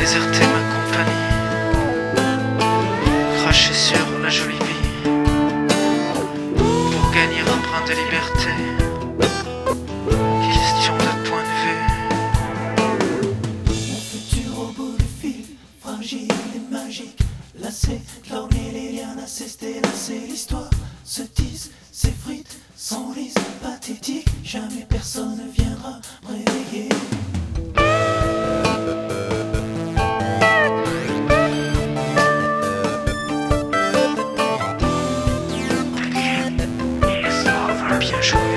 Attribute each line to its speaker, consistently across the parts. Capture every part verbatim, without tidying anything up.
Speaker 1: déserter ma compagnie, cracher sur la jolie vie, pour gagner un brin de liberté. Question de point de vue.
Speaker 2: Mon futur au bout du fil, fragile et magique, lassé, clorné, les liens assistés, lassé, l'histoire se tisse, s'effrite, s'enlise, pathétique, jamais personne ne viendra me réveiller.
Speaker 1: Bien joué.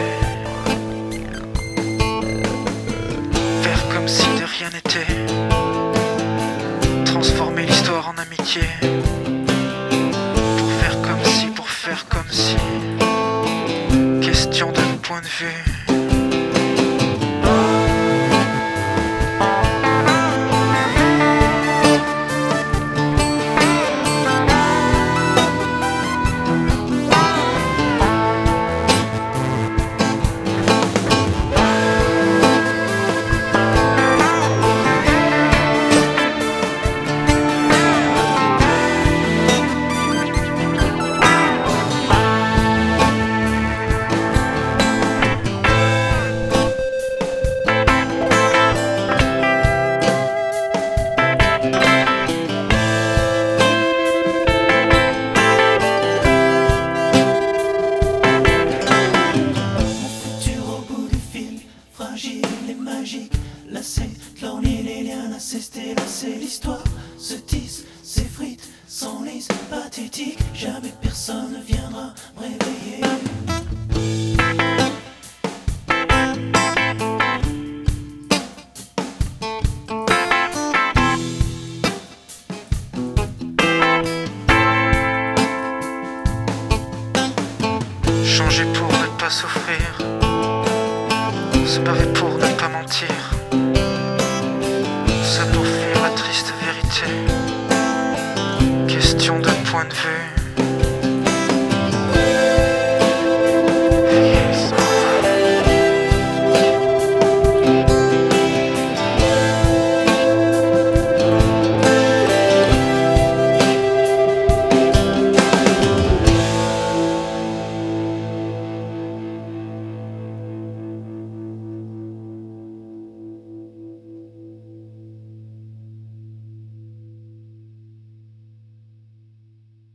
Speaker 1: Faire comme si de rien n'était, transformer l'histoire en amitié, pour faire comme si, pour faire comme si. Question de point de vue.
Speaker 2: Fragile et magique, lassé, clorné, les liens assistés, lassé, l'histoire se tisse, s'effrite, s'enlise, pathétique, jamais personne ne viendra me réveiller.
Speaker 1: Changer pour ne pas souffrir, se barrer pour ne pas mentir, se pour fuir la triste vérité. Question de point de vue.